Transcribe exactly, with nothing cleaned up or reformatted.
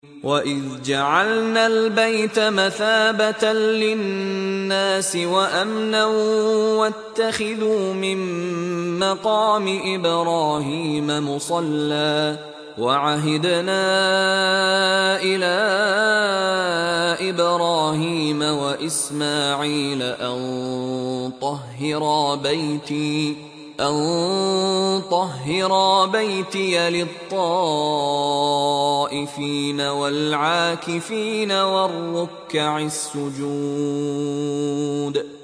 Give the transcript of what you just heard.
وَإِذْ جَعَلْنَا الْبَيْتَ مَثَابَةً لِّلنَّاسِ وَأَمْنًا وَاتَّخِذُوا مِن مَّقَامِ إِبْرَاهِيمَ مُصَلًّى وَعَهِدْنَا إِلَىٰ إِبْرَاهِيمَ وَإِسْمَاعِيلَ أَن طَهِّرَا بَيْتِيَ لِلطَّائِفِينَ وَالْعَاكِفِينَ وَالرُّكَّعِ السُّجُودِ